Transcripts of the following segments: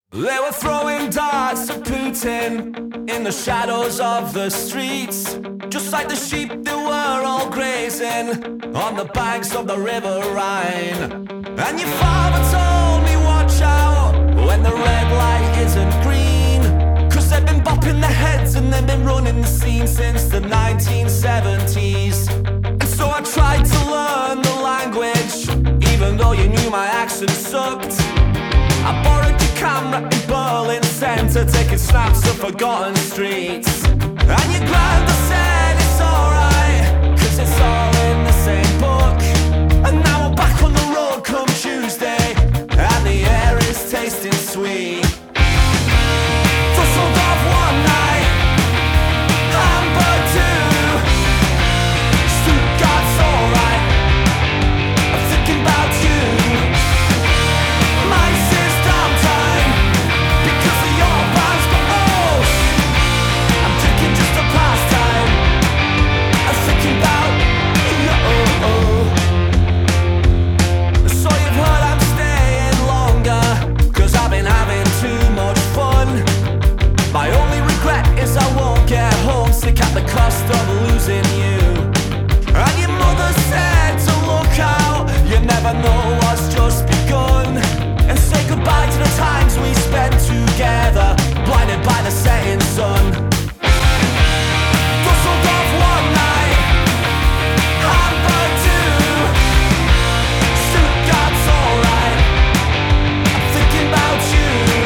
They were throwing darts at Putin in the shadows of the streets. Just like the sheep, they were all grazing on the banks of the River Rhine. And your father told me watch out when the red light isn't green, 'cause they've been bopping their heads and they've been running the scene since the 1970s. And so I tried to learn the language, even though you knew my accent sucked. I borrowed your camera in Berlin Center, taking snaps of forgotten streets. And your grandpa said it's alright, 'cause it's all in the same book. And now I'm back on the road come Tuesday, and the air is tasting sweet. Dusseldorf one night, Hamburg two, Stuttgart's alright, I'm thinking about you. At the cost of losing you. And your mother said to look out, you never know what's just begun. And say goodbye to the times we spent together, blinded by the setting sun. Dusseldorf one night, Hamburg two, Stuttgart's alright, I'm thinking about you.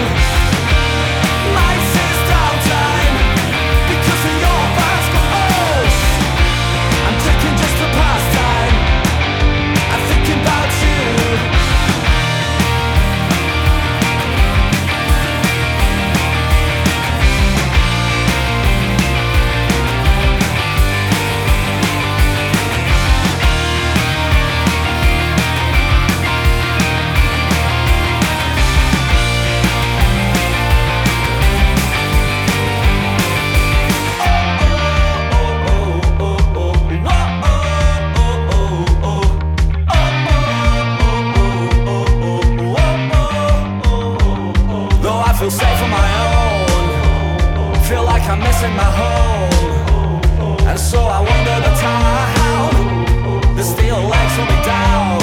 Feel safe on my own, feel like I'm missing my home. And so I wander the town, the steel legs hold me down.